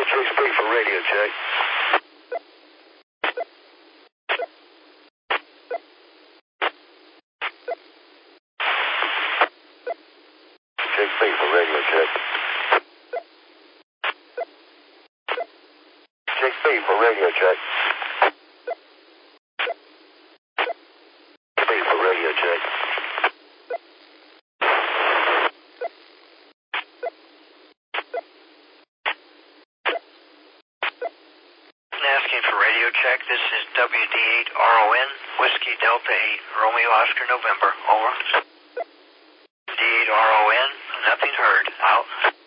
Chase B for radio check. Chase B for radio check. Chase B for radio check. B for radio check. Asking for radio check. This is WD8RON, Whiskey Delta 8, Romeo Oscar November. Over. D8RON, nothing heard. Out.